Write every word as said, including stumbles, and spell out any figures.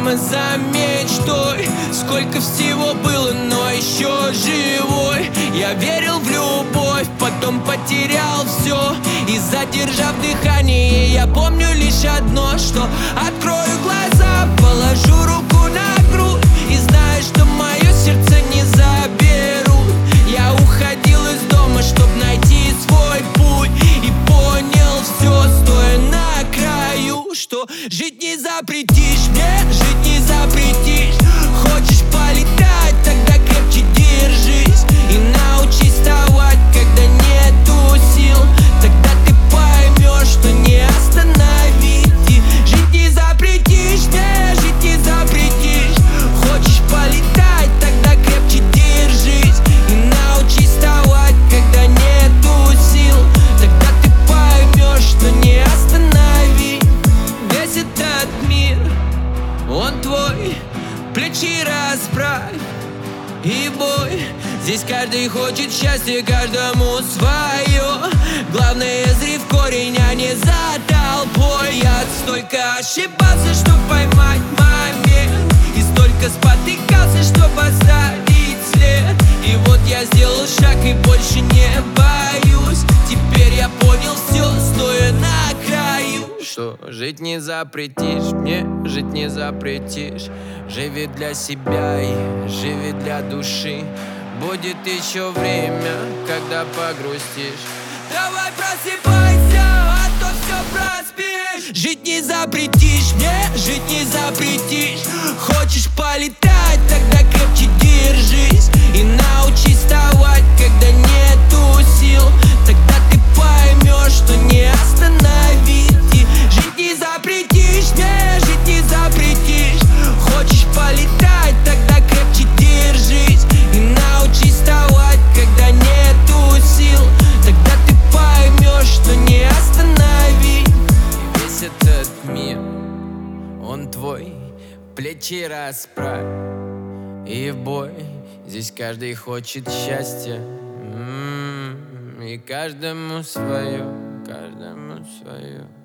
прямо за мечтой. Сколько всего было, но еще живой. Я верил в любовь, потом потерял все. И задержав дыхание, я помню лишь одно, что открою глаза, положу руку на грудь и знаю, что мое сердце не заберут. Я уходил из дома, чтоб найти свой путь, и понял все, стоя на краю, что жить не запретишь мне, жить не запретишь. Хочешь полетать, тогда крепче держись и научись вставать, когда нету сил. Тогда ты поймешь, что не остановить. И жить не запретишь мне, жить не запретишь. Хочешь полетать, тогда крепче держись и научись вставать, когда нету сил. Тогда ты поймешь, что не остановить. Весь этот мир, он твой, плечи расправь и бой. Здесь каждый хочет счастья, каждому свое. Главное, зри в корень, а не за толпой. Я столько ошибался, чтоб поймать момент, и столько спотыкался, чтоб оставить след. И вот я сделал шаг и больше не боюсь. Теперь я понял все, стоя на краю, что жить не запретишь мне, жить не запретишь. Живи для себя и живи для души. Будет еще время, когда погрустишь. Давай просыпайся, а то все проспишь. Жить не запретишь мне, жить не запретишь. Хочешь полетать, тогда крепче держись и научись вставать, когда нету сил. Тогда ты поймешь, что не остановить. И жить не запретишь мне, жить не запретишь. Хочешь полетать, тогда крепче держись и научись вставать, когда нету сил. Тогда ты поймешь, что не остановить. И весь этот мир, он твой, плечи расправь и в бой. Здесь каждый хочет счастья, м-м-м, и каждому свое, каждому свое.